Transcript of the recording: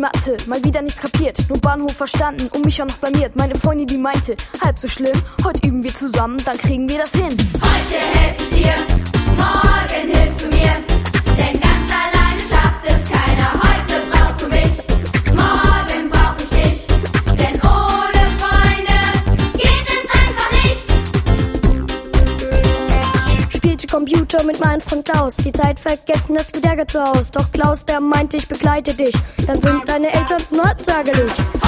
Mathe, mal wieder nichts kapiert. Nur Bahnhof verstanden und mich auch noch blamiert. Meine Freundin, die meinte, halb so schlimm. Heute üben wir zusammen, dann kriegen wir das hin. Heute helf ich dir, morgen hilfst du mir. Denn ganz alleine schafft es keiner. Heute brauchst du mich, morgen brauch ich dich. Denn ohne Freunde geht es einfach nicht. Spielte Computer mit meinem Freund Klaus. Die Zeit vergessen, das geht Ärger zu Haus. Doch Klaus, der meinte, ich begleite dich. Dann sind deine Eltern nur halb ärgerlich.